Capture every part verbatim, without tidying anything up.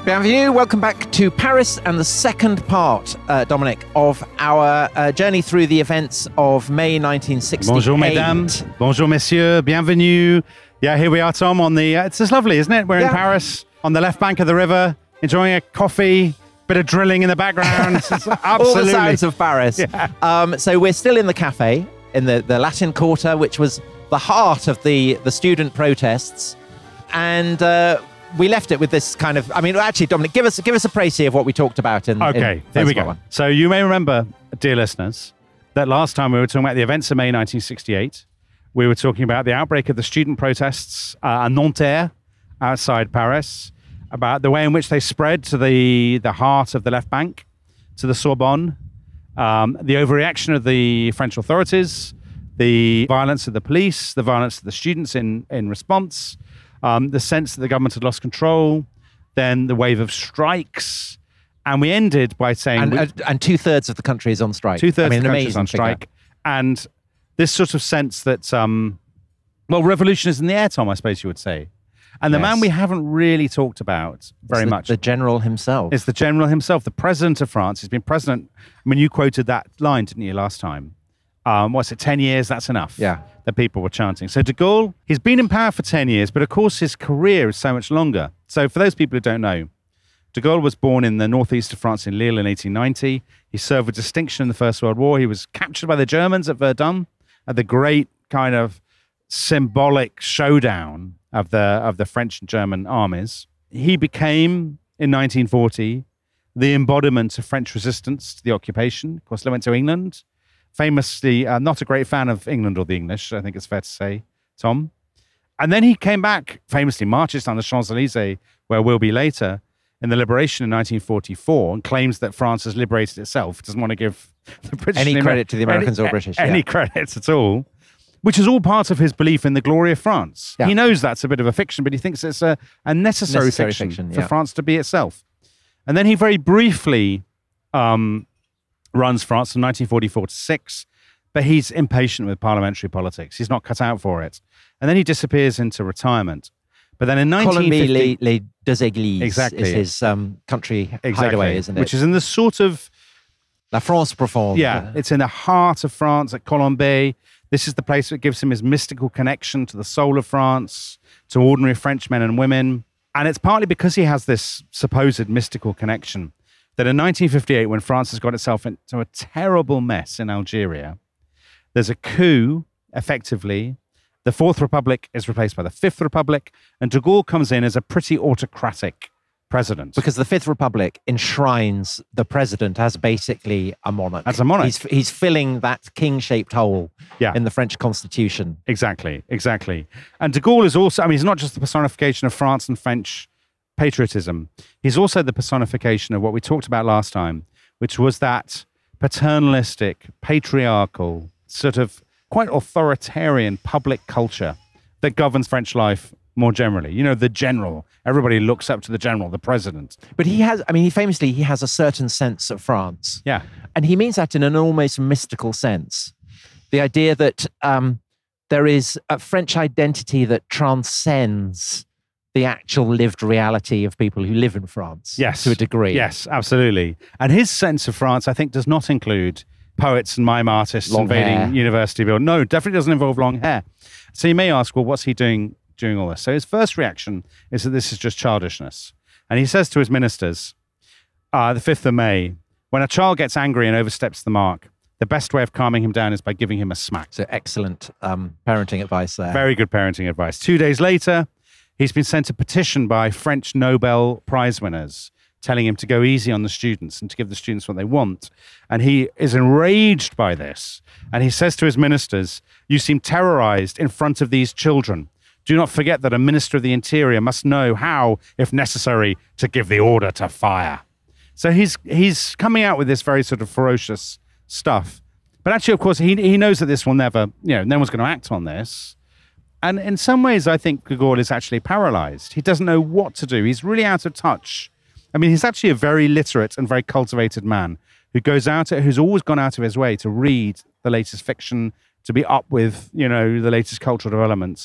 Bienvenue, welcome back to Paris and the second part, uh, Dominic, of our uh, journey through the events of May nineteen sixty-eight. Bonjour, mesdames. Bonjour, messieurs. Bienvenue. Yeah, here we are, Tom, on the... Uh, it's just lovely, isn't it? We're yeah. in Paris, on the left bank of the river, enjoying a coffee, bit of drilling in the background. Absolutely. All the sounds of Paris. Yeah. Um, so we're still in the cafe, in the, the Latin Quarter, which was the heart of the, the student protests. And... Uh, we left it with this kind of, I mean, actually, Dominic, give us give us a précis of what we talked about in Okay, in here we go. One. So you may remember, dear listeners, that last time we were talking about the events of May nineteen sixty-eight. We were talking about the outbreak of the student protests uh, at Nanterre, outside Paris, about the way in which they spread to the, the heart of the left bank, to the Sorbonne, um, the overreaction of the French authorities, the violence of the police, the violence of the students in, in response, Um, the sense that the government had lost control, then the wave of strikes, and we ended by saying... And, we, uh, and two-thirds of the country is on strike. Two-thirds I mean, of the country is on figure. strike. And this sort of sense that, um, well, revolution is in the air, Tom, I suppose you would say. And the yes. man we haven't really talked about very the, much... The general himself. Is the general himself, the president of France. He's been president... I mean, you quoted that line, didn't you, last time? Um, what's it, ten years, that's enough. Yeah. That people were chanting. So de Gaulle, he's been in power for ten years, but of course his career is so much longer. So for those people who don't know, de Gaulle was born in the northeast of France in Lille in eighteen ninety. He served with distinction in the First World War. He was captured by the Germans at Verdun at the great kind of symbolic showdown of the, of the French and German armies. He became, in nineteen forty, the embodiment of French resistance to the occupation. Of course, they went to England. Famously, uh, not a great fan of England or the English, I think it's fair to say, Tom. And then he came back, famously marches down the Champs-Élysées, where we'll be later, in the liberation in nineteen forty-four, and claims that France has liberated itself. Doesn't want to give the British... Any the credit to the Americans any, or British. Any yeah. credits at all, which is all part of his belief in the glory of France. Yeah. He knows that's a bit of a fiction, but he thinks it's a, a necessary, necessary fiction, fiction for yeah. France to be itself. And then he very briefly um, runs France from nineteen forty-four to six, but he's impatient with parliamentary politics. He's not cut out for it. And then he disappears into retirement. But then in nineteen fifty... Colombie les, les Deux Églises exactly. is his um, country exactly. hideaway, isn't it? Which is in the sort of... La France profonde. Yeah, it's in the heart of France at Colombey. This is the place that gives him his mystical connection to the soul of France, to ordinary French men and women. And it's partly because he has this supposed mystical connection that in nineteen fifty-eight, when France has got itself into a terrible mess in Algeria, there's a coup, effectively. The Fourth Republic is replaced by the Fifth Republic, and de Gaulle comes in as a pretty autocratic president. Because the Fifth Republic enshrines the president as basically a monarch. As a monarch. He's, he's filling that king-shaped hole yeah. in the French constitution. Exactly, exactly. And de Gaulle is also, I mean, he's not just the personification of France and French patriotism. He's also the personification of what we talked about last time, which was that paternalistic, patriarchal, sort of quite authoritarian public culture that governs French life more generally. You know, the general. Everybody looks up to the general, the president. But he has, I mean, he famously, he has a certain sense of France. Yeah. And he means that in an almost mystical sense. The idea that um, there is a French identity that transcends the actual lived reality of people who live in France. Yes. To a degree. Yes, absolutely. And his sense of France, I think, does not include poets and mime artists long invading hair. university buildings. No, definitely doesn't involve long hair. So you may ask, well, what's he doing during all this? So his first reaction is that this is just childishness. And he says to his ministers, uh, the fifth of May, when a child gets angry and oversteps the mark, the best way of calming him down is by giving him a smack. So excellent um, parenting advice there. Very good parenting advice. Two days later, he's been sent a petition by French Nobel Prize winners telling him to go easy on the students and to give the students what they want. And he is enraged by this. And he says to his ministers, you seem terrorized in front of these children. Do not forget that a minister of the interior must know how, if necessary, to give the order to fire. So he's he's coming out with this very sort of ferocious stuff. But actually, of course, he he knows that this will never, you know, no one's going to act on this. And in some ways, I think de Gaulle is actually paralyzed. He doesn't know what to do. He's really out of touch. I mean, he's actually a very literate and very cultivated man who goes out, who's always gone out of his way to read the latest fiction, to be up with, you know, the latest cultural developments.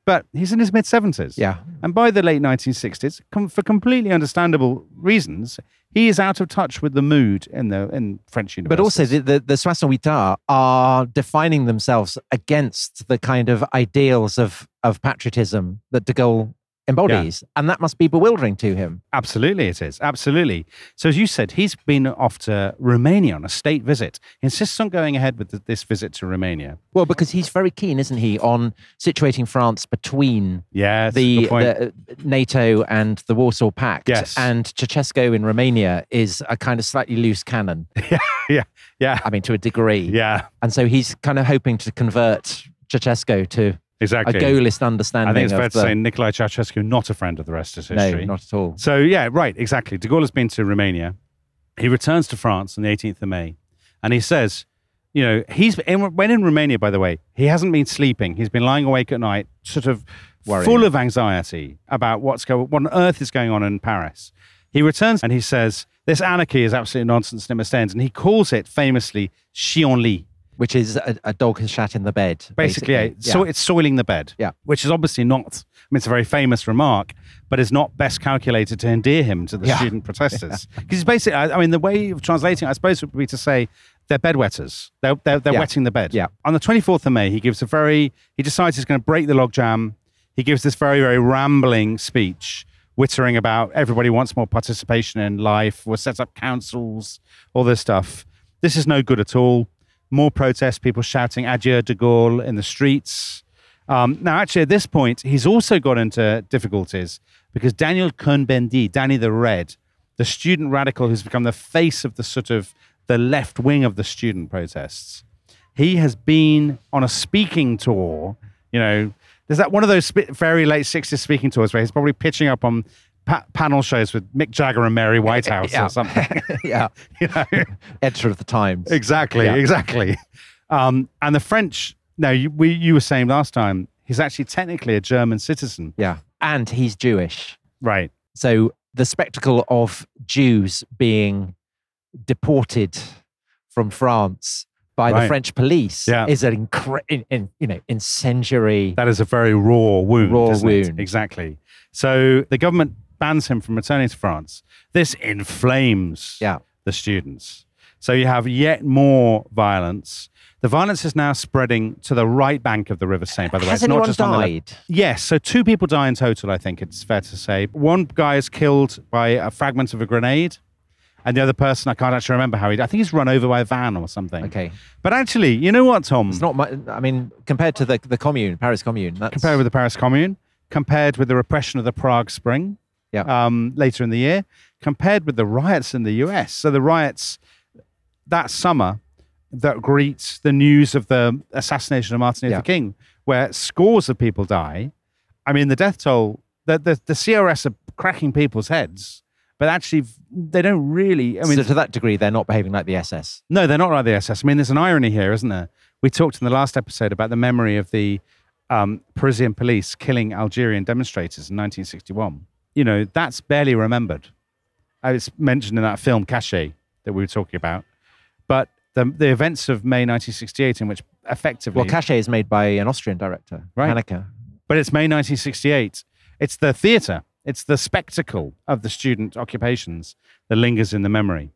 But he's in his mid seventies. Yeah. And by the late nineteen sixties, com- for completely understandable reasons, he is out of touch with the mood in the in French universities. But also, the, the, the soixante-huit Arts are defining themselves against the kind of ideals of, of patriotism that de Gaulle embodies. Yeah. And that must be bewildering to him. Absolutely, it is. Absolutely. So as you said, he's been off to Romania on a state visit. He insists on going ahead with the, this visit to Romania. Well, because he's very keen, isn't he, on situating France between yes, the, the NATO and the Warsaw Pact. Yes. And Ceausescu in Romania is a kind of slightly loose cannon. yeah, yeah, yeah. I mean, to a degree. Yeah. And so he's kind of hoping to convert Ceausescu to Exactly. a Gaullist understanding. I think it's fair of to the, say Nicolae Ceausescu, not a friend of the rest of history. No, not at all. So, yeah, right, exactly. De Gaulle has been to Romania. He returns to France on the eighteenth of May. And he says, you know, he's in, when in Romania, by the way, he hasn't been sleeping. He's been lying awake at night, sort of Worrying. full of anxiety about what's going, what on earth is going on in Paris. He returns and he says, this anarchy is absolutely nonsense and it must end. And he calls it famously Chien-lit. Which is a, a dog has shat in the bed. Basically, basically. Yeah. So it's soiling the bed. Yeah. Which is obviously not, I mean, it's a very famous remark, but is not best calculated to endear him to the yeah. student protesters. Because yeah. he's basically, I, I mean, the way of translating it, I suppose, would be to say they're bedwetters. They're, they're, they're yeah. wetting the bed. Yeah. On the twenty-fourth of May, he gives a very, he decides he's going to break the logjam. He gives this very, very rambling speech, wittering about everybody wants more participation in life. We'll set up councils, all this stuff. This is no good at all. More protests, people shouting Adieu de Gaulle in the streets. Um, now, actually, at this point, he's also got into difficulties because Daniel Cohn-Bendit, Danny the Red, the student radical who's become the face of the sort of the left wing of the student protests, he has been on a speaking tour. You know, there's that one of those sp- very late sixties speaking tours where he's probably pitching up on Pa- panel shows with Mick Jagger and Mary Whitehouse yeah. or something. yeah. You know? Editor of the Times. Exactly, yeah. exactly. Um, and the French, no, you, we, you were saying last time, he's actually technically a German citizen. Yeah. And he's Jewish. Right. So the spectacle of Jews being deported from France by right. the French police yeah. is an incre- in, in, you know, incendiary. That is a very raw wound. Raw isn't wound. It? Exactly. So the government bans him from returning to France. This inflames yeah. the students. So you have yet more violence. The violence is now spreading to the right bank of the River Seine, by the way. Has it's anyone not just died? On the left. Yes, so two people die in total, I think it's fair to say. One guy is killed by a fragment of a grenade, and the other person, I can't actually remember how he, I think he's run over by a van or something. Okay. But actually, you know what, Tom? It's not much, I mean, compared to the, the Commune, Paris Commune. That's... Compared with the Paris Commune, compared with the repression of the Prague Spring, yeah. um, later in the year, compared with the riots in the U S. So the riots that summer that greet the news of the assassination of Martin Luther yeah. King, where scores of people die. I mean, the death toll, the, the, the C R S are cracking people's heads, but actually they don't really, I mean... So to that degree, they're not behaving like the S S? No, they're not like the S S. I mean, there's an irony here, isn't there? We talked in the last episode about the memory of the um, Parisian police killing Algerian demonstrators in nineteen sixty-one. You know, that's barely remembered. It's mentioned in that film, Cachet, that we were talking about. But the the events of May nineteen sixty-eight, in which effectively... Well, Cachet is made by an Austrian director, right. Haneke. But it's May nineteen sixty-eight. It's the theatre. It's the spectacle of the student occupations that lingers in the memory.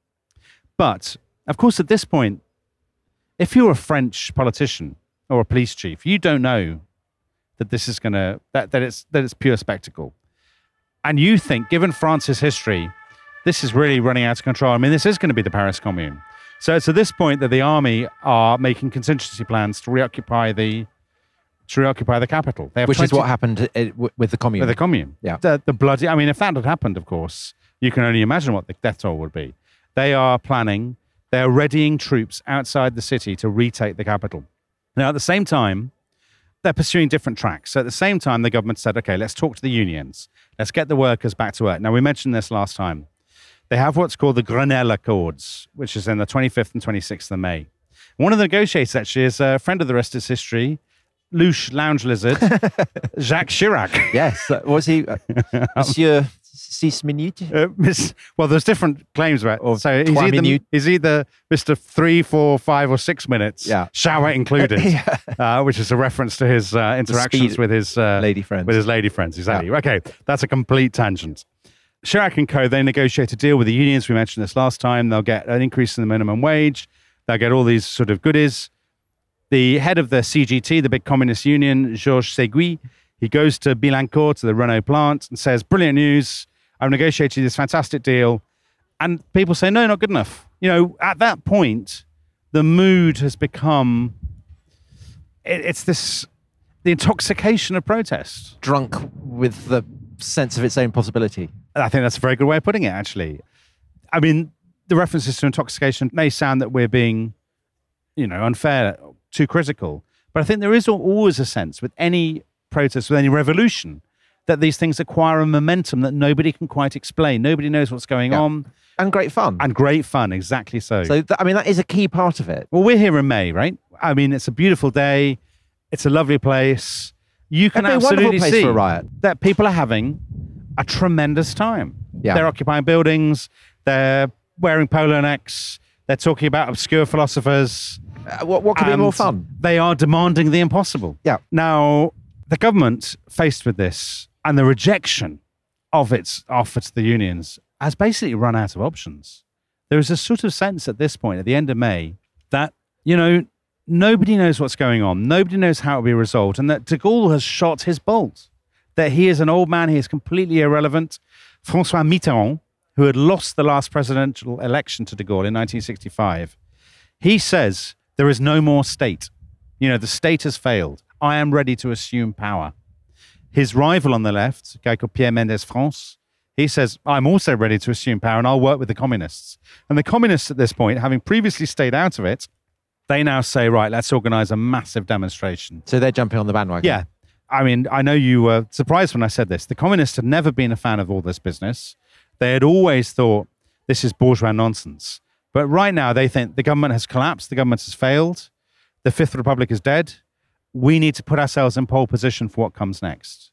But, of course, at this point, if you're a French politician or a police chief, you don't know that this is going to... That, that, it's, that it's pure spectacle. And you think, given France's history, this is really running out of control. I mean, this is going to be the Paris Commune. So it's at this point that the army are making contingency plans to reoccupy the to reoccupy the capital. They have Which twenty is what happened with the Commune. With the Commune. Yeah. The, the bloody, I mean, if that had happened, of course, you can only imagine what the death toll would be. They are planning, they are readying troops outside the city to retake the capital. Now, at the same time, they're pursuing different tracks. So at the same time, the government said, okay, let's talk to the unions. Let's get the workers back to work. Now, we mentioned this last time. They have what's called the Grenelle Accords, which is in the twenty-fifth and twenty-sixth of May. One of the negotiators, actually, is a friend of the rest of history, Louche Lounge Lizard, Jacques Chirac. Yes. Uh, was he uh, Monsieur six minutes. Uh, miss, well, there's different claims about Or so he's trois either, minutes. he's either Mister Three, Four, Five, or Six minutes. Yeah. Shower included, Yeah. uh, which is a reference to his uh, interactions speed- with his uh, Lady friends. with his lady friends. Exactly. Okay, that's a complete tangent. Chirac and co. They negotiate a deal with the unions. We mentioned this last time. They'll get an increase in the minimum wage. They'll get all these sort of goodies. The head of the C G T, the big communist union, Georges Séguy, he goes to Billancourt, to the Renault plant, and says, brilliant news. I've negotiated this fantastic deal. And people say, no, not good enough. You know, at that point, the mood has become, it, it's this, the intoxication of protest. Drunk with the sense of its own possibility. I think that's a very good way of putting it, actually. I mean, the references to intoxication may sound that we're being, you know, unfair, too critical. But I think there is al- always a sense with any protest, with any revolution, that these things acquire a momentum that nobody can quite explain. Nobody knows what's going Yeah. on. And great fun. And great fun, exactly so. so, th- I mean, that is a key part of it. Well, we're here in May, right? I mean, it's a beautiful day. It's a lovely place. You can It'd be a wonderful absolutely place see for a riot. that people are having a tremendous time. Yeah. They're occupying buildings. They're wearing polo necks. They're talking about obscure philosophers. Uh, what what could be and more fun? They are demanding the impossible. Yeah. Now, the government, faced with this and the rejection of its offer to the unions, has basically run out of options. There is a sort of sense at this point, at the end of May, that, you know, nobody knows what's going on. Nobody knows how it will be resolved. And that de Gaulle has shot his bolt. That he is an old man. He is completely irrelevant. François Mitterrand, who had lost the last presidential election to de Gaulle in nineteen sixty-five, he says, there is no more state. You know, the state has failed. I am ready to assume power. His rival on the left, a guy called Pierre Mendès France, he says, I'm also ready to assume power and I'll work with the communists. And the communists at this point, having previously stayed out of it, they now say, right, let's organize a massive demonstration. So they're jumping on the bandwagon. Yeah. I mean, I know you were surprised when I said this. The communists had never been a fan of all this business. They had always thought this is bourgeois nonsense. But right now they think the government has collapsed. The government has failed. The Fifth Republic is dead. We need to put ourselves in pole position for what comes next.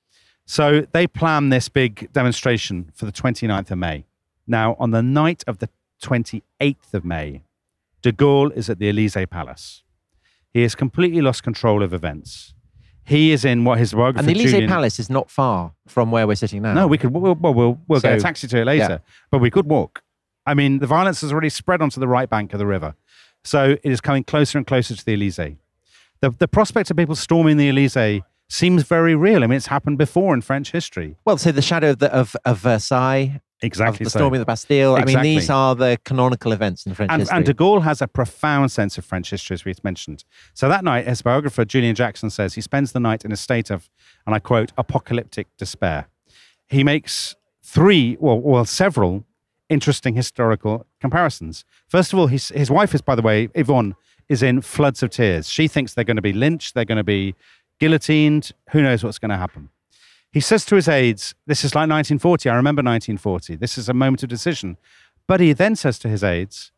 So they plan this big demonstration for the twenty-ninth of May. Now, on the night of the twenty-eighth of May, de Gaulle is at the Elysee Palace. He has completely lost control of events. He is in what his biographer And the Elysee Julian, Palace is not far from where we're sitting now. No, we could. We'll, we'll, we'll, we'll get a So, taxi to it later, yeah. but we could walk. I mean, the violence has already spread onto the right bank of the river, so it is coming closer and closer to the Elysee. The the prospect of people storming the Elysee seems very real. I mean, it's happened before in French history. Well, so the shadow of, the, of, of Versailles, Exactly. of the so. storming of the Bastille. I mean, Exactly. these are the canonical events in French And, history. and de Gaulle has a profound sense of French history, as we've mentioned. So that night, his biographer, Julian Jackson, says he spends the night in a state of, and I quote, apocalyptic despair. He makes three, well, well several interesting historical comparisons. First of all, his, his wife is, by the way, Yvonne, is in floods of tears. She thinks they're going to be lynched, they're going to be guillotined. Who knows what's going to happen? He says to his aides, this is like nineteen forty. I remember nineteen forty. This is a moment of decision. But he then says to his aides,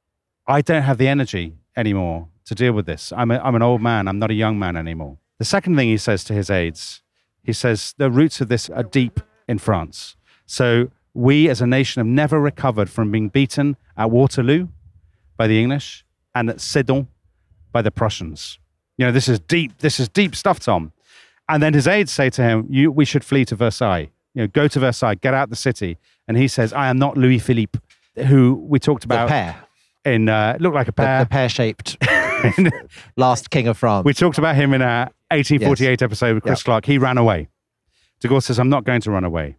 I don't have the energy anymore to deal with this. I'm, a, I'm an old man. I'm not a young man anymore. The second thing he says to his aides, he says, the roots of this are deep in France. So we as a nation have never recovered from being beaten at Waterloo by the English and at Sedan by the Prussians. You know, this is deep, this is deep stuff, Tom. And then his aides say to him, "You, we should flee to Versailles. You know, go to Versailles, get out the city." And he says, "I am not Louis Philippe, who we talked the about pear, in uh, looked like a the, pear." the pear-shaped last king of France. We talked about him in our eighteen forty-eight yes. episode with Chris Yep. Clark. He ran away. De Gaulle says, "I'm not going to run away."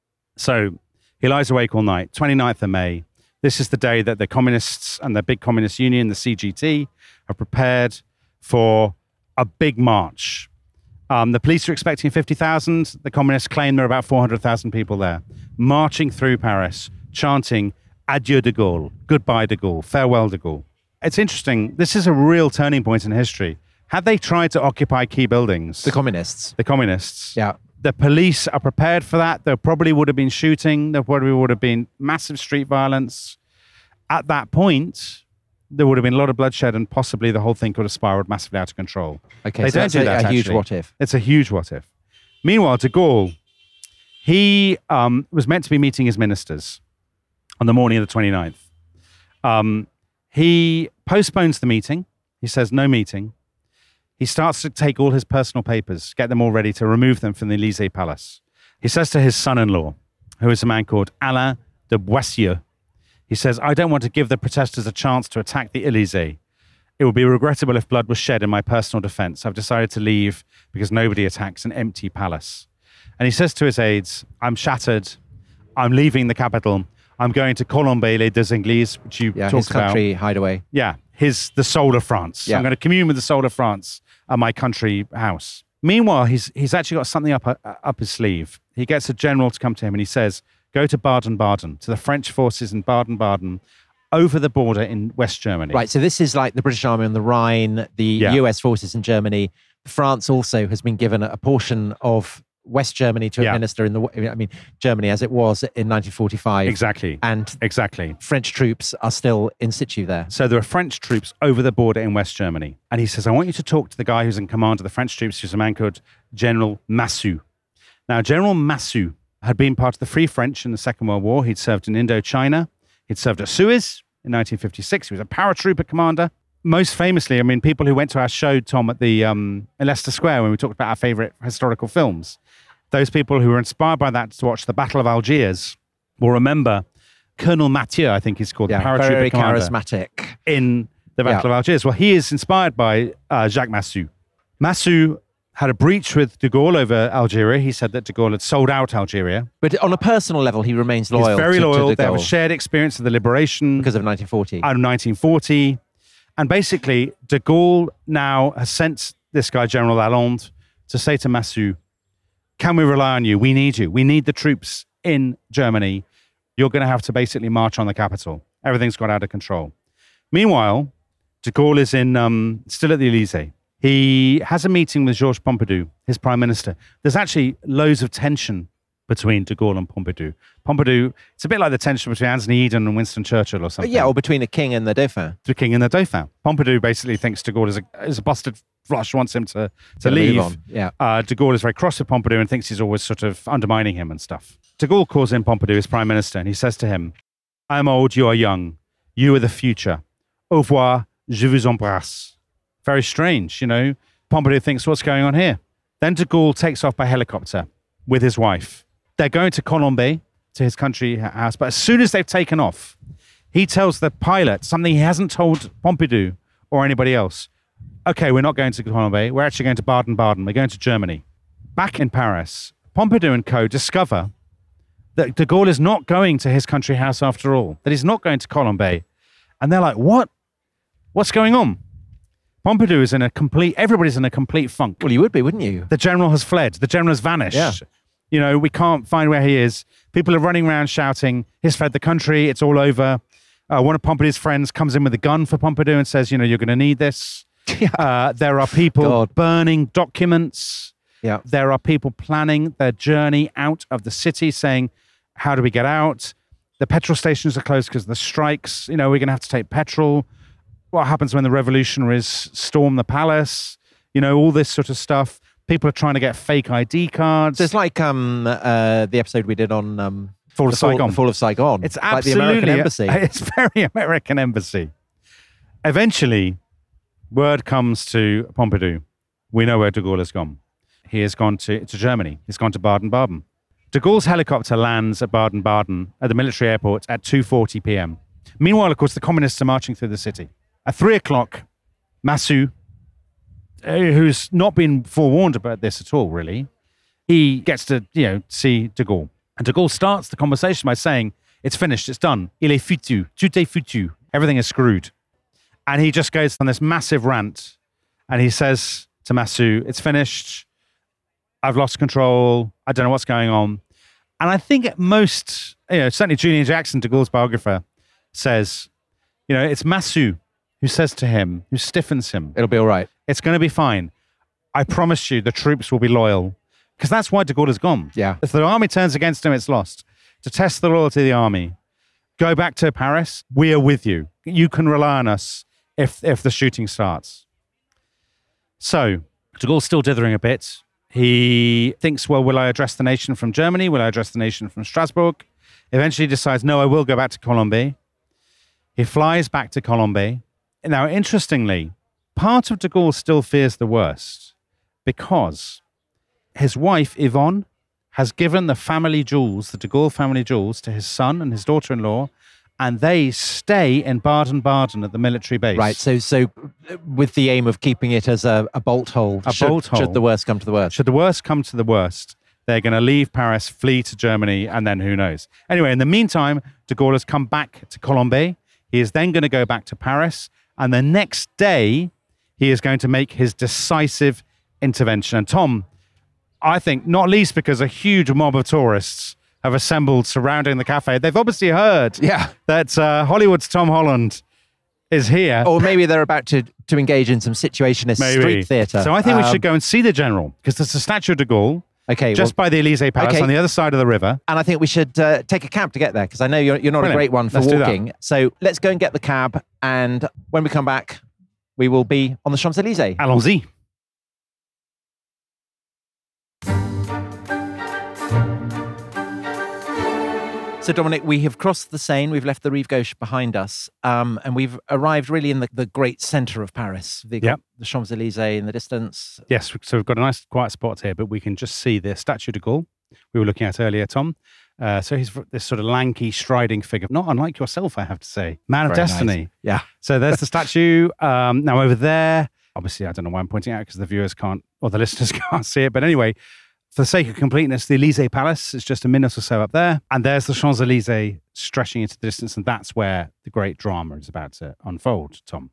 So he lies awake all night. twenty-ninth of May. This is the day that the communists and the big communist union, the C G T, are prepared for a big march. Um, the police are expecting fifty thousand. The communists claim there are about four hundred thousand people there, marching through Paris, chanting, "Adieu de Gaulle," goodbye de Gaulle, farewell de Gaulle. It's interesting. This is a real turning point in history. Had they tried to occupy key buildings, the communists. the communists, Yeah. the police are prepared for that. There probably would have been shooting. There probably would have been massive street violence. At that point, there would have been a lot of bloodshed and possibly the whole thing could have spiraled massively out of control. Okay, They so don't that's do a, that, a huge actually. what if. It's a huge what if. Meanwhile, de Gaulle, He um, was meant to be meeting his ministers on the morning of the twenty-ninth. Um, he postpones the meeting. He says, no meeting. He starts to take all his personal papers, get them all ready to remove them from the Élysée Palace. He says to his son-in-law, who is a man called Alain de Boissieu, he says, I don't want to give the protesters a chance to attack the Élysée. It would be regrettable if blood was shed in my personal defense. I've decided to leave because nobody attacks an empty palace. And he says to his aides, I'm shattered. I'm leaving the capital. I'm going to Colombey-les-Deux-Églises, which you Yeah, talked his country about. hideaway. Yeah, his the soul of France. Yeah. I'm going to commune with the soul of France at my country house. Meanwhile, he's he's actually got something up uh, up his sleeve. He gets a general to come to him and he says, go to Baden-Baden, to the French forces in Baden-Baden, over the border in West Germany. Right, so this is like the British Army on the Rhine, the Yeah. U S forces in Germany. France also has been given a portion of West Germany to Yeah. administer in the, I mean, Germany as it was in nineteen forty-five. Exactly. And Exactly. French troops are still in situ there. So there are French troops over the border in West Germany. And he says, I want you to talk to the guy who's in command of the French troops, who's a man called General Massu. Now, General Massu had been part of the Free French in the Second World War. He'd served in Indochina. He'd served at Suez in nineteen fifty-six. He was a paratrooper commander. Most famously, I mean, people who went to our show, Tom, at the um, in Leicester Square when we talked about our favorite historical films, those people who were inspired by that to watch the Battle of Algiers will remember Colonel Mathieu, I think he's called, the Yeah, paratrooper very commander charismatic. in the Battle Yeah. of Algiers. Well, he is inspired by uh, Jacques Massu. Massu had a breach with de Gaulle over Algeria. He said that de Gaulle had sold out Algeria. But on a personal level, he remains loyal. He's very to, loyal. to They De have a Gaulle shared experience of the liberation because of nineteen forty. out of nineteen forty. And basically, de Gaulle now has sent this guy, General Lalande, to say to Massu, can we rely on you? We need you. We need the troops in Germany. You're going to have to basically march on the capital. Everything's got out of control. Meanwhile, de Gaulle is in um, still at the Élysée. He has a meeting with Georges Pompidou, his prime minister. There's actually loads of tension between de Gaulle and Pompidou. Pompidou, it's a bit like the tension between Anthony Eden and Winston Churchill or something. Yeah, or between the king and the dauphin. The king and the dauphin. Pompidou basically thinks de Gaulle is a, is a busted flush, wants him to, to Gotta move leave. on, yeah. Uh, de Gaulle is very cross with Pompidou and thinks he's always sort of undermining him and stuff. De Gaulle calls in Pompidou, his prime minister, and he says to him, I am old, you are young. You are the future. Au revoir, je vous embrasse. Very strange, you know. Pompidou thinks, what's going on here? Then de Gaulle takes off by helicopter with his wife. They're going to Colombey, to his country house. But as soon as they've taken off, he tells the pilot something he hasn't told Pompidou or anybody else. Okay, we're not going to Colombey. We're actually going to Baden-Baden. We're going to Germany. Back in Paris, Pompidou and co. discover that de Gaulle is not going to his country house after all, that he's not going to Colombey. And they're like, what? What's going on? Pompidou is in a complete, everybody's in a complete funk. Well, you would be, wouldn't you? The general has fled. The general has vanished. Yeah. You know, we can't find where he is. People are running around shouting, he's fled the country, it's all over. Uh, one of Pompidou's friends comes in with a gun for Pompidou and says, you know, you're going to need this. Yeah. Uh, there are people God. burning documents. Yeah. There are people planning their journey out of the city, saying, how do we get out? The petrol stations are closed because of the strikes. You know, we're going to have to take petrol. What happens when the revolutionaries storm the palace? You know, all this sort of stuff. People are trying to get fake I D cards. So it's like um, uh, the episode we did on um, Fall of the fall, Saigon. the fall of Saigon. It's like absolutely the American embassy. It's very American embassy. Eventually, word comes to Pompidou. We know where de Gaulle has gone. He has gone to, to Germany. He's gone to Baden-Baden. De Gaulle's helicopter lands at Baden-Baden at the military airport at two forty p.m. Meanwhile, of course, the communists are marching through the city. At three o'clock, Massu, uh, who's not been forewarned about this at all, really, he gets to, you know, see de Gaulle. And de Gaulle starts the conversation by saying, it's finished, it's done. Il est foutu, tout est foutu. Everything is screwed. And he just goes on this massive rant. And he says to Massu, it's finished. I've lost control. I don't know what's going on. And I think most, you know, certainly Julian Jackson, de Gaulle's biographer, says, you know, it's Massu who says to him, who stiffens him, It'll be all right. it's going to be fine. I promise you the troops will be loyal. Because that's why de Gaulle has gone. Yeah. If the army turns against him, it's lost. To test the loyalty of the army, go back to Paris. We are with you. You can rely on us if, if the shooting starts. So, de Gaulle's still dithering a bit. He thinks, well, will I address the nation from Germany? Will I address the nation from Strasbourg? Eventually decides, no, I will go back to Colombey. He flies back to Colombey. Now, interestingly, part of de Gaulle still fears the worst because his wife, Yvonne, has given the family jewels, the de Gaulle family jewels, to his son and his daughter-in-law, and they stay in Baden-Baden at the military base. Right. So, so with the aim of keeping it as a, a bolt hole, A should, bolt hole. should the worst come to the worst. Should the worst come to the worst, they're going to leave Paris, flee to Germany, and then who knows? Anyway, in the meantime, de Gaulle has come back to Colombey. He is then going to go back to Paris, and the next day, he is going to make his decisive intervention. And Tom, I think, not least because a huge mob of tourists have assembled surrounding the cafe. They've obviously heard Yeah. that uh, Hollywood's Tom Holland is here. Or maybe they're about to, to engage in some situationist Maybe. street theatre. So I think we Um, should go and see the general, because there's a statue of de Gaulle Okay. just well, by the Elysee Palace okay. on the other side of the river. and I think we should uh, take a cab to get there because I know you're, you're not Brilliant. a great one for Let's do that. walking. So let's go and get the cab. And when we come back, we will be on the Champs-Elysees. Allons-y. So, Dominic, we have crossed the Seine, we've left the Rive Gauche behind us, um, and we've arrived really in the, the great centre of Paris. The, Yep. the Champs-Elysees in the distance. Yes, so we've got a nice quiet spot here, but we can just see the statue de Gaulle we were looking at earlier, Tom. Uh, so he's this sort of lanky, striding figure, not unlike yourself, I have to say. Man of Very destiny. nice. Yeah. So there's the statue. Um, now over there, obviously, I don't know why I'm pointing out because the viewers can't, or the listeners can't see it. But anyway, for the sake of completeness, the Elysee Palace is just a minute or so up there. And there's the Champs-Elysees stretching into the distance. And that's where the great drama is about to unfold, Tom.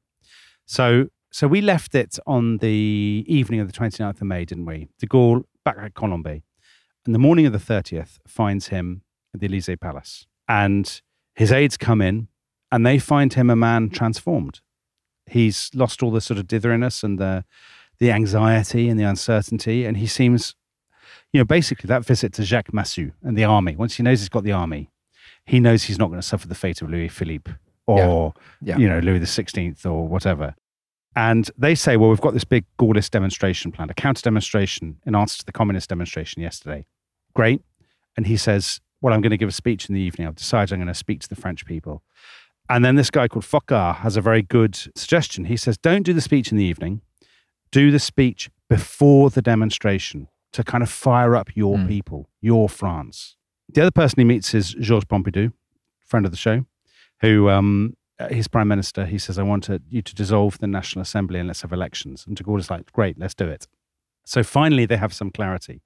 So so we left it on the evening of the twenty-ninth of May, didn't we? De Gaulle back at Colombey. And the morning of the thirtieth finds him at the Elysee Palace. And his aides come in and they find him a man transformed. He's lost all the sort of ditheriness and the the anxiety and the uncertainty. And he seems, you know, basically that visit to Jacques Massu and the army, once he knows he's got the army, he knows he's not going to suffer the fate of Louis Philippe or, Yeah. Yeah. you know, Louis the sixteenth or whatever. And they say, well, we've got this big Gaullist demonstration planned, a counter demonstration in answer to the communist demonstration yesterday. Great. And he says, well, I'm going to give a speech in the evening. I've decided I'm going to speak to the French people. And then this guy called Foccart has a very good suggestion. He says, don't do the speech in the evening. Do the speech before the demonstration to kind of fire up your Mm. people, your France. The other person he meets is Georges Pompidou, friend of the show, who, um, his prime minister, he says, I want to, you to dissolve the National Assembly and let's have elections. And de Gaulle is like, great, let's do it. So finally, they have some clarity.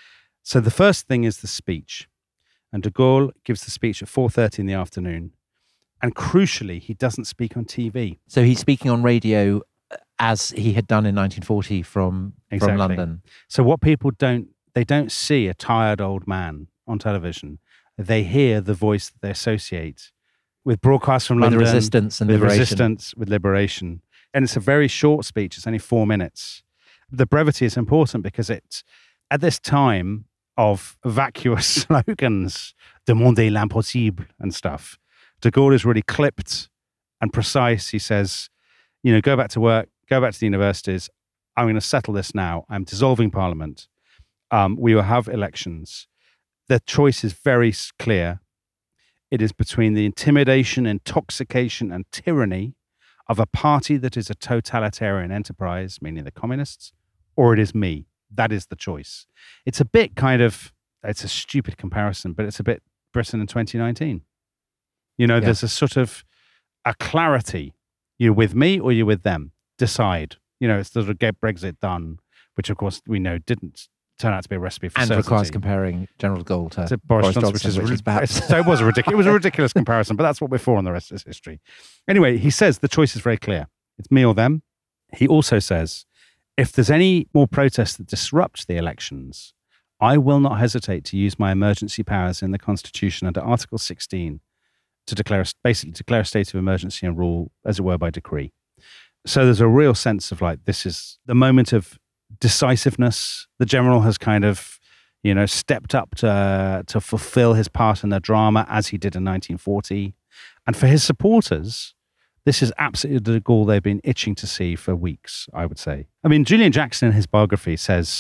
So the first thing is the speech. And de Gaulle gives the speech at four thirty in the afternoon. And crucially, he doesn't speak on T V. So he's speaking on radio as he had done in nineteen forty from, Exactly. from London. So what people don't, they don't see a tired old man on television. They hear the voice that they associate with broadcasts from With London. resistance and with liberation. resistance, with liberation. And it's a very short speech. It's only four minutes. The brevity is important because it's, at this time of vacuous slogans, demander l'impossible and stuff, de Gaulle is really clipped and precise. He says, you know, go back to work, go back to the universities. I'm going to settle this now. I'm dissolving parliament. Um, we will have elections. The choice is very s- clear. It is between the intimidation, intoxication, and tyranny of a party that is a totalitarian enterprise, meaning the communists, or it is me. That is the choice. It's a bit kind of, it's a stupid comparison, but it's a bit Britain in twenty nineteen. You know, Yeah. there's a sort of a clarity. You're with me or you're with them. Decide. You know, it's the sort of get Brexit done, which of course we know didn't turn out to be a recipe for And certainty. requires comparing General de Gaulle to, to Boris, Johnson, which is, ri- perhaps so it was a ridiculous, it was a ridiculous comparison, but that's what we're for, and the rest is history. Anyway, he says the choice is very clear. It's me or them. He also says, if there's any more protests that disrupt the elections, I will not hesitate to use my emergency powers in the Constitution under Article sixteen to declare, basically declare a state of emergency and rule, as it were, by decree. So there's a real sense of like, this is the moment of decisiveness. The general has kind of, you know, stepped up to, to fulfill his part in the drama as he did in nineteen forty. And for his supporters, this is absolutely the de Gaulle they've been itching to see for weeks, I would say. I mean, Julian Jackson in his biography says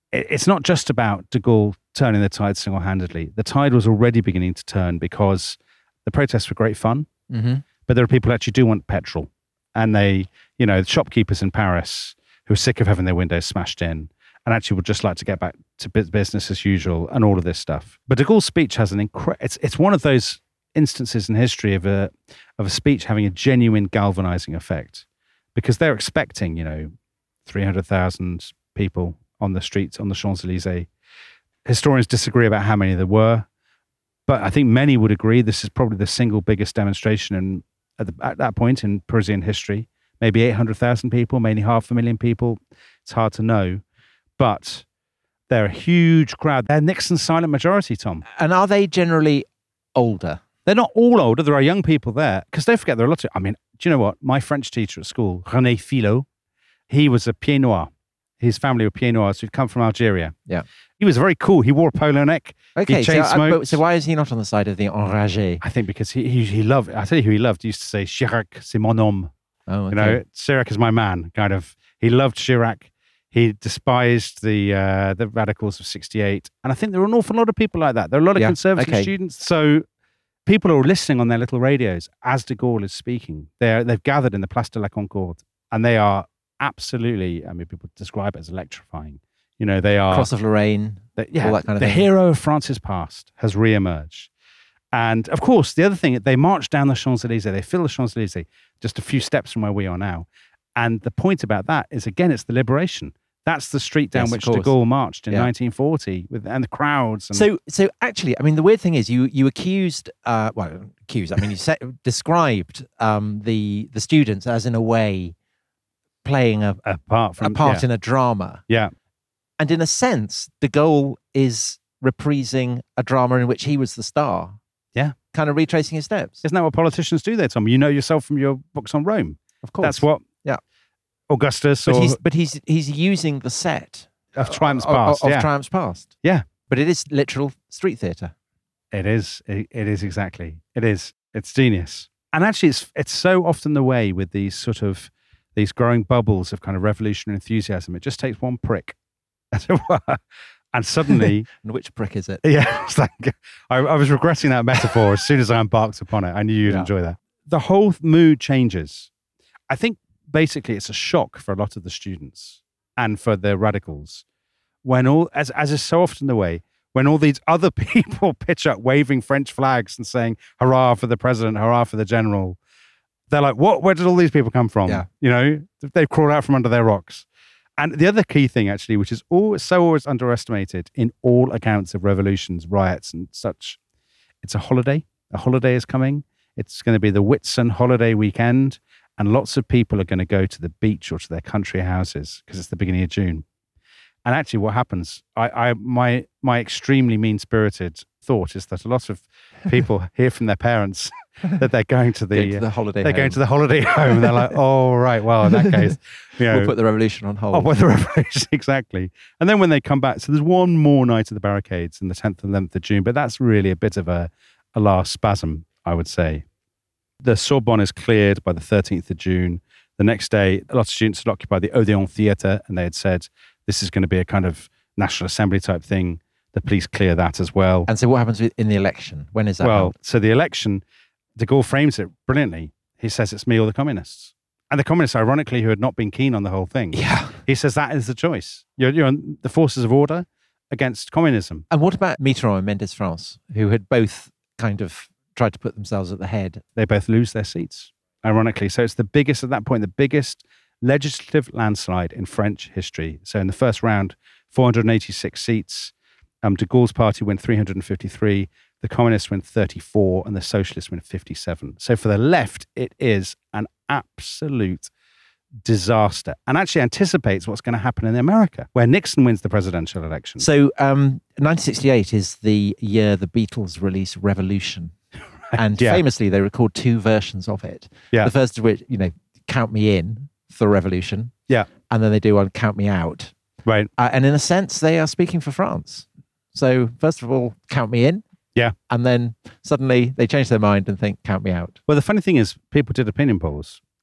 it, it's not just about de Gaulle turning the tide single-handedly. The tide was already beginning to turn because the protests were great fun, Mm-hmm. but there are people who actually do want petrol. And they, you know, shopkeepers in Paris who are sick of having their windows smashed in and actually would just like to get back to business as usual and all of this stuff. But de Gaulle's speech has an incredible, it's, it's one of those instances in history of a, of a speech having a genuine galvanizing effect, because they're expecting, you know, three hundred thousand people on the streets, on the Champs-Élysées. Historians disagree about how many there were, but I think many would agree this is probably the single biggest demonstration in, at, the, at that point in Parisian history. Maybe eight hundred thousand people, maybe half a million people. It's hard to know. But they're a huge crowd. They're Nixon's silent majority, Tom. And are they generally older? They're not all older. There are young people there. Because don't forget, there are lots of... I mean, do you know what? My French teacher at school, René Philot, he was a Pied Noir. His family were Pied Noirs who'd come from Algeria. Yeah. He was very cool. He wore a polo neck. Okay, he so, chain uh, smoked. but- so why is he not on the side of the enragé? I think because he, he, he loved... I tell you who he loved. He used to say, Chirac, c'est mon homme. Oh, okay. You know, Chirac is my man, kind of. He loved Chirac. He despised the uh, the radicals of sixty-eight. And I think there are an awful lot of people like that. There are a lot of Yeah, conservative okay. students. So people are listening on their little radios as de Gaulle is speaking. They're, they've gathered in the Place de la Concorde, and they are absolutely, I mean, people describe it as electrifying. You know, they are... Cross of Lorraine, the, yeah, all that kind of the thing. hero of France's past has re-emerged. And of course, the other thing, they march down the Champs-Élysées, they fill the Champs-Élysées, just a few steps from where we are now. And the point about that is, again, it's the liberation. That's the street down Yes, of which de course. Gaulle marched in Yeah. nineteen forty, with and the crowds. And, So, so actually, I mean, the weird thing is, you you accused, uh, well, accused. I mean, you said, described um, the the students as, in a way, playing a, apart a from part yeah, in a drama, yeah, and in a sense, de Gaulle is reprising a drama in which he was the star. Yeah. Kind of retracing his steps. isn't that what politicians do, there, Tom? You know yourself from your books on Rome. Of course, That's what. Yeah. Augustus But or he's but he's he's using the set of Triumph's of, Past. of yeah, Triumph's Past. Yeah. But it is literal street theatre. It is. It, it is exactly. It is. It's genius. And actually, it's it's so often the way with these sort of these growing bubbles of kind of revolutionary enthusiasm. It just takes one prick, as it were, and suddenly, And which prick is it? yeah, it's like I, I was regretting that metaphor as soon as I embarked upon it. I knew you'd Yeah. enjoy that. The whole mood changes. I think basically it's a shock for a lot of the students and for the radicals when all, as as is so often the way, when all these other people pitch up waving French flags and saying, hurrah for the president, hurrah for the general. They're like, what? Where did all these people come from? Yeah. You know, they've crawled out from under their rocks. And the other key thing, actually, which is always so always underestimated in all accounts of revolutions, riots, and such, it's a holiday. A holiday is coming. It's going to be the Whitsun holiday weekend, and lots of people are going to go to the beach or to their country houses because it's the beginning of June. And actually, what happens? I, I my my extremely mean-spirited thought is that a lot of people hear from their parents that they're going to the, Going to the holiday they're home. going to the holiday home. And they're like, oh right, well in that case, you know, We'll put the revolution on hold. oh, well, the revolution exactly. And then when they come back, so there's one more night of the barricades in the tenth and eleventh of June, but that's really a bit of a a last spasm, I would say. The Sorbonne is cleared by the thirteenth of June. The next day, a lot of students had occupied the Odeon Theatre, and they had said, this is going to be a kind of National Assembly type thing. The police clear that as well. And so what happens with- in the election? When is that Well, held? so the election, de Gaulle frames it brilliantly. He says it's me or the communists. And the communists, ironically, who had not been keen on the whole thing, Yeah. he says that is the choice. You're, you're on the forces of order against communism. And what about Mitterrand and Mendes France, who had both kind of tried to put themselves at the head? They both lose their seats, ironically. So it's the biggest, at that point, the biggest legislative landslide in French history. So in the first round, four hundred eighty-six seats. Um, de Gaulle's party win three hundred fifty-three. The communists win thirty-four, and the socialists win fifty-seven. So for the left, it is an absolute disaster, and actually anticipates what's going to happen in America, where Nixon wins the presidential election. So um, nineteen sixty-eight is the year the Beatles release Revolution. And yeah. famously, they record two versions of it. Yeah. The first of which, you know, Count Me In for Revolution. Yeah. And then they do one Count Me Out. Right. Uh, and in a sense, they are speaking for France. So first of all, count me in. Yeah. And then suddenly they change their mind and think, count me out. Well, the funny thing is, people did opinion polls,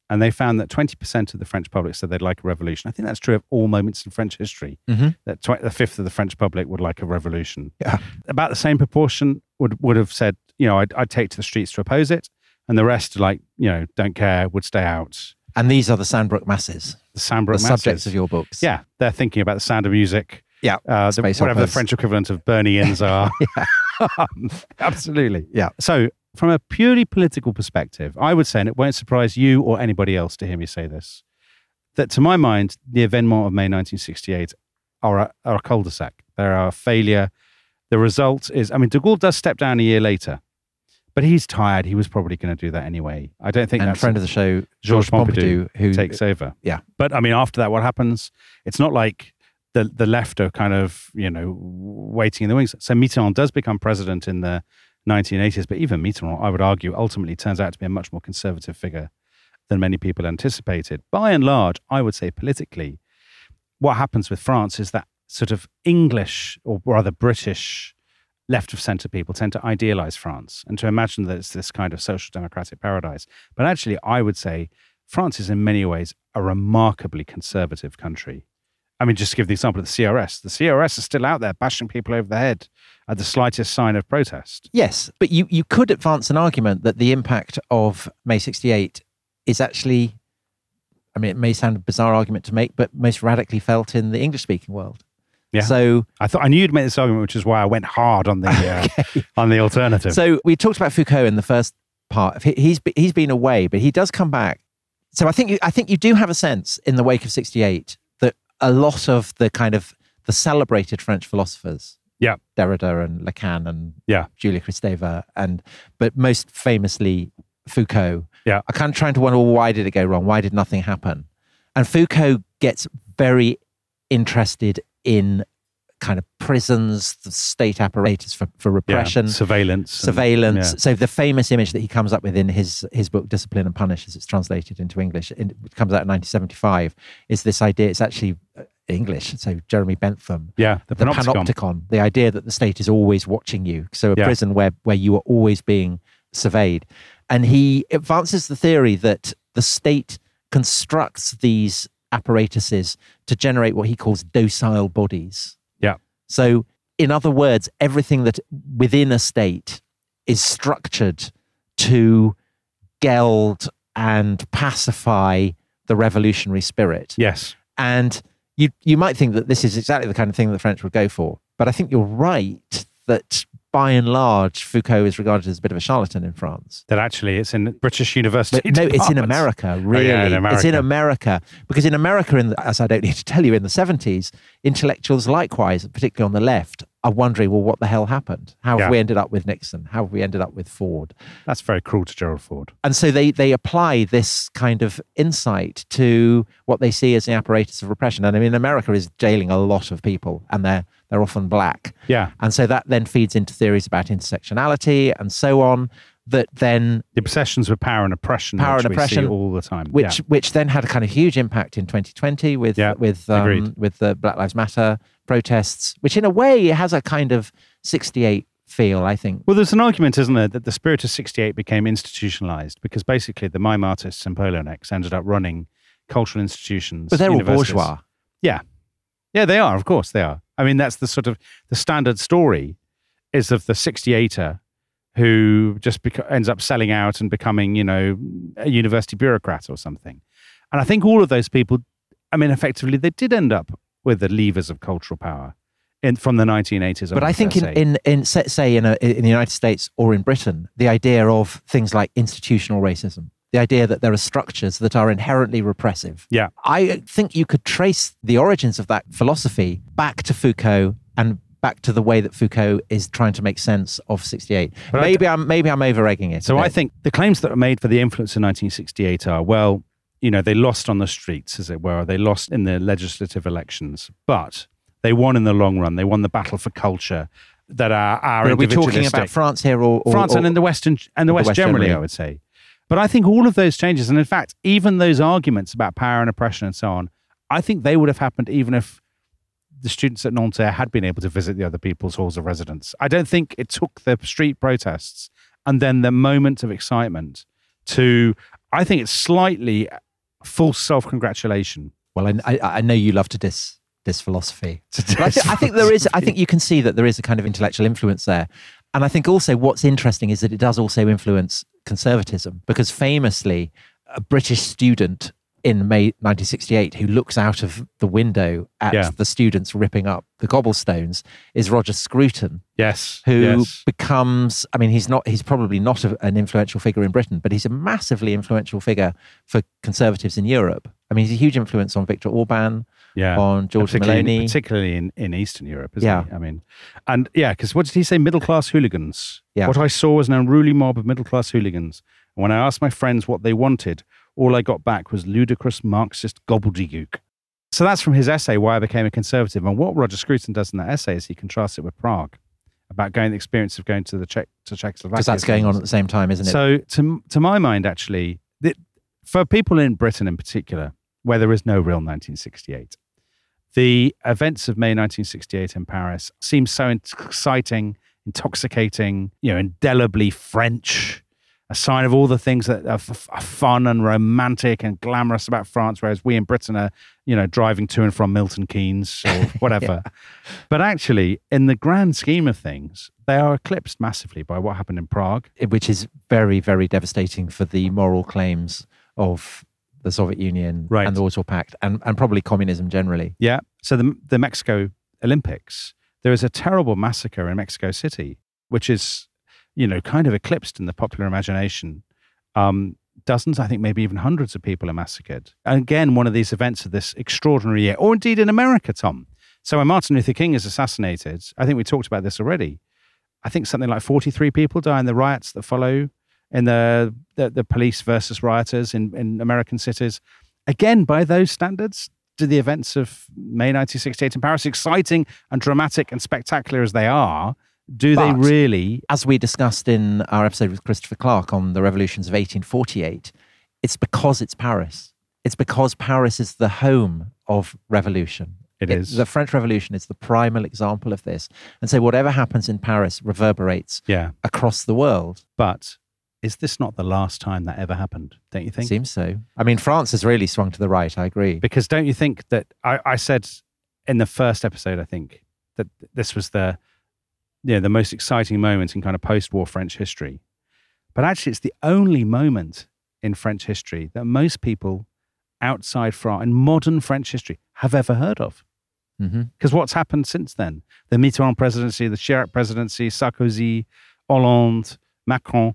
and they found that twenty percent of the French public said they'd like a revolution. I think that's true of all moments in French history, Mm-hmm. that tw- the fifth of the French public would like a revolution. Yeah. About the same proportion would, would have said, you know, I'd, I'd take to the streets to oppose it. And the rest, like, you know, don't care, would stay out. And these are the Sandbrook masses, The Sandbrook the masses. subjects of your books. Yeah, they're thinking about the Sound of Music. Yeah. Uh, the, Space whatever the operas. French equivalent of Bernie Inns are. Absolutely. Yeah. So, from a purely political perspective, I would say, and it won't surprise you or anybody else to hear me say this, that to my mind, the événements of May nineteen sixty-eight are a, are a cul-de-sac. They're a failure. The result is, I mean, de Gaulle does step down a year later, but he's tired. He was probably going to do that anyway. I don't think And that's friend of the show, Georges Georges Pompidou, who takes over. Yeah. But I mean, after that, what happens? It's not like the the left are kind of, you know, waiting in the wings. So Mitterrand does become president in the nineteen eighties, but even Mitterrand, I would argue, ultimately turns out to be a much more conservative figure than many people anticipated. By and large, I would say politically, what happens with France is that sort of English, or rather British, left of centre people tend to idealize France and to imagine that it's this kind of social democratic paradise. But actually, I would say France is in many ways a remarkably conservative country. I mean, just to give the example of the C R S. The C R S is still out there bashing people over the head at the slightest sign of protest. Yes, but you, you could advance an argument that the impact of May sixty-eight is actually, I mean, it may sound a bizarre argument to make, but most radically felt in the English-speaking world. Yeah. So, I thought I knew you'd make this argument, which is why I went hard on the uh, okay. on the alternative. So we talked about Foucault in the first part. He- He's be- he's been away, but he does come back. So I think you, I think you do have a sense in the wake of sixty-eight that a lot of the kind of the celebrated French philosophers, Yeah. Derrida and Lacan and Yeah. Julia Kristeva, and but most famously Foucault, Yeah. are kind of trying to wonder, well, why did it go wrong? Why did nothing happen? And Foucault gets very interested in kind of prisons, the state apparatus for, for repression, Yeah. Surveillance. and- surveillance. yeah. So the famous image that he comes up with in his his book Discipline and Punish, as it's translated into English, in, it comes out in nineteen seventy-five, is this idea. It's actually uh, English. So Jeremy Bentham, Yeah. The the panopticon. panopticon, the idea that the state is always watching you. So a Yeah. prison where where you are always being surveyed. And he advances the theory that the state constructs these apparatuses to generate what he calls docile bodies. Yeah. So, in other words, everything that within a state is structured to geld and pacify the revolutionary spirit. Yes. And you you might think that this is exactly the kind of thing that the French would go for. But I think you're right that by and large, Foucault is regarded as a bit of a charlatan in France. That actually it's in British University. But no, it's in departments. America, really. Oh, yeah, in It's in America. America. Because in America, in the, as I don't need to tell you, in the seventies, intellectuals likewise, particularly on the left, are wondering, well, what the hell happened? How have Yeah. we ended up with Nixon? How have we ended up with Ford? That's very cruel to Gerald Ford. And so they they apply this kind of insight to what they see as the apparatus of repression. And I mean, America is jailing a lot of people, and they're they're often black. Yeah. And so that then feeds into theories about intersectionality and so on, that then The obsessions with power and oppression, Power which and we oppression, see all the time. which yeah. which then had a kind of huge impact in twenty twenty with Yeah, with um, agreed. with the Black Lives Matter protests, which in a way has a kind of sixty-eight feel, I think. Well, there's an argument, isn't there, that the spirit of sixty-eight became institutionalized because basically the mime artists and Polonex ended up running cultural institutions. But they're all universities. bourgeois. Yeah. Yeah, they are. Of course they are. I mean, that's the sort of the standard story is of the sixty-eighter who just beca- ends up selling out and becoming, you know, a university bureaucrat or something. And I think all of those people, I mean, effectively, they did end up with the levers of cultural power in from the nineteen eighties. But I onwards, think let's in, say. in, in say say in, a, in the United States or in Britain, the idea of things like institutional racism, the idea that there are structures that are inherently repressive. Yeah. I think you could trace the origins of that philosophy back to Foucault and back to the way that Foucault is trying to make sense of sixty-eight. But I maybe I'm maybe I'm over egging it. So a I bit. think the claims that were made for the influence in nineteen sixty-eight are, well, you know, they lost on the streets, as it were. They lost in the legislative elections, but they won in the long run. They won the battle for culture that are, are But are we talking individualistic. about France here or, or France or, and in the West and, and the the West, West generally, generally. I would say. But I think all of those changes, and in fact, even those arguments about power and oppression and so on, I think they would have happened even if the students at Nanterre had been able to visit the other people's halls of residence. I don't think it took the street protests and then the moment of excitement to, I think it's slightly false self-congratulation. Well, I, I, I know you love to diss this philosophy. But I, th- I think there is. I think you can see that there is a kind of intellectual influence there, and I think also what's interesting is that it does also influence conservatism, because famously, a British student in May nineteen sixty-eight who looks out of the window at Yeah. the students ripping up the cobblestones is Roger Scruton, Yes. who yes. becomes, I mean, he's not, he's probably not a, an influential figure in Britain, but he's a massively influential figure for conservatives in Europe. I mean, he's a huge influence on Viktor Orban, yeah. on George particularly, Meloni. particularly in, in Eastern Europe, isn't Yeah. he? I mean, and yeah, because what did he say? Middle class hooligans. Yeah. What I saw was an unruly mob of middle class hooligans. And when I asked my friends what they wanted, all I got back was ludicrous Marxist gobbledygook. So that's from his essay, Why I Became a Conservative. And what Roger Scruton does in that essay is he contrasts it with Prague, about going the experience of going to the Czech to Czechoslovakia. Because that's going on at the same time, isn't it? So to to my mind, actually, the, for people in Britain in particular, where there is no real nineteen sixty-eight, the events of May nineteen sixty-eight in Paris seem so exciting, intoxicating, you know, indelibly French, a sign of all the things that are, f- are fun and romantic and glamorous about France, whereas we in Britain are, you know, driving to and from Milton Keynes or whatever. Yeah. But actually, in the grand scheme of things, they are eclipsed massively by what happened in Prague. Which is very, very devastating for the moral claims of the Soviet Union Right. and the Warsaw Pact, and, and probably communism generally. Yeah. So the the Mexico Olympics, there is a terrible massacre in Mexico City, which is, you know, kind of eclipsed in the popular imagination. Um, dozens, I think maybe even hundreds of people are massacred. And again, one of these events of this extraordinary year, or indeed in America, Tom. So when Martin Luther King is assassinated, I think we talked about this already. I think something like forty-three people die in the riots that follow, in the the, the police versus rioters in, in American cities. Again, by those standards, do the events of May nineteen sixty-eight in Paris, exciting and dramatic and spectacular as they are, do they But- really? As we discussed in our episode with Christopher Clark on the revolutions of eighteen forty-eight, it's because it's Paris. It's because Paris is the home of revolution. It is. The French Revolution is the primal example of this. And so whatever happens in Paris reverberates Yeah. across the world. But is this not the last time that ever happened, don't you think? Seems so. I mean, France has really swung to the right, I agree. Because don't you think that I, I said in the first episode, I think, that this was the, you know, the most exciting moment in kind of post-war French history. But actually, it's the only moment in French history that most people outside France, in modern French history, have ever heard of. hmm Because what's happened since then? The Mitterrand presidency, the Chirac presidency, Sarkozy, Hollande, Macron.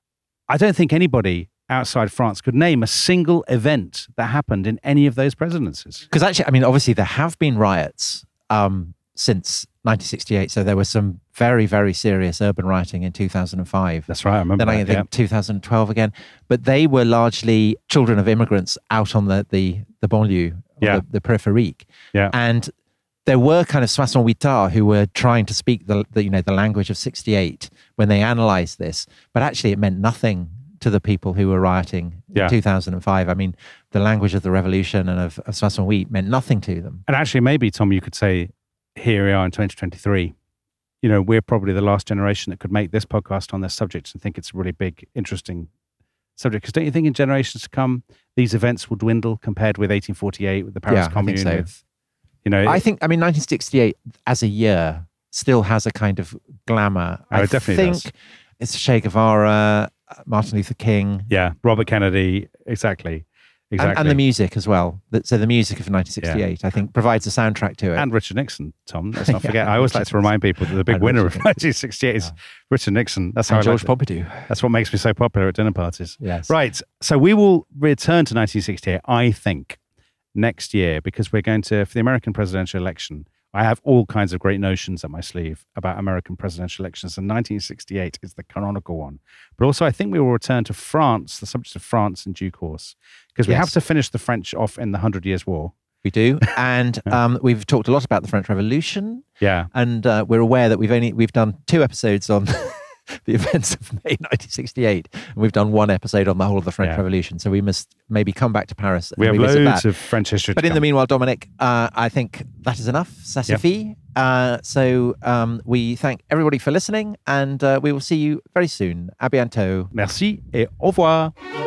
I don't think anybody outside France could name a single event that happened in any of those presidencies. Because actually, I mean, obviously there have been riots um, since nineteen sixty-eight. So there was some very, very serious urban rioting in two thousand five. That's right, I remember Then I that, think two thousand twelve again. But they were largely children of immigrants out on the the, the banlieue, or Yeah. the, the périphérique. Yeah. And there were kind of soixante-huitards who were trying to speak the, the you know the language of sixty-eight when they analysed this, but actually it meant nothing to the people who were rioting Yeah. in two thousand five. I mean, the language of the revolution and of, of soixante-huit meant nothing to them. And actually, maybe, Tom, you could say, here we are in twenty twenty-three. You know, we're probably the last generation that could make this podcast on this subject and think it's a really big, interesting subject. Because don't you think in generations to come, these events will dwindle compared with eighteen forty-eight, with the Paris Yeah, I think Commune, so. with, you know... I think, I mean, nineteen sixty-eight as a year still has a kind of glamour. Oh, I it definitely think does. it's Che Guevara, Martin Luther King, Yeah, Robert Kennedy, exactly. Exactly. and, and the music as well. That- So the music of nineteen sixty-eight, I think, provides a soundtrack to it. And Richard Nixon, Tom. Let's not Yeah, forget. I always like Richard to remind people that the big And winner Richard of nineteen sixty-eight is Richard Nixon. That's how And I George like to- Pompidou. That's what makes me so popular at dinner parties. Yes. Right. So we will return to nineteen sixty-eight, I think, next year, because we're going to, for the American presidential election, I have all kinds of great notions up my sleeve about American presidential elections, and nineteen sixty-eight is the canonical one. But also, I think we will return to France, the subject of France, in due course, because we Yes. have to finish the French off in the Hundred Years' War. We do. And um, we've talked a lot about the French Revolution. Yeah. And uh, we're aware that we've only we've done two episodes on the events of May nineteen sixty-eight, and we've done one episode on the whole of the French Yeah. Revolution. So we must maybe come back to Paris. And We have revisit loads that. of French history But to in the come. meanwhile, Dominic, uh, I think that is enough. Ça Yep. suffit. Uh, so um, we thank everybody for listening, and uh, we will see you very soon. À bientôt. Merci et au revoir.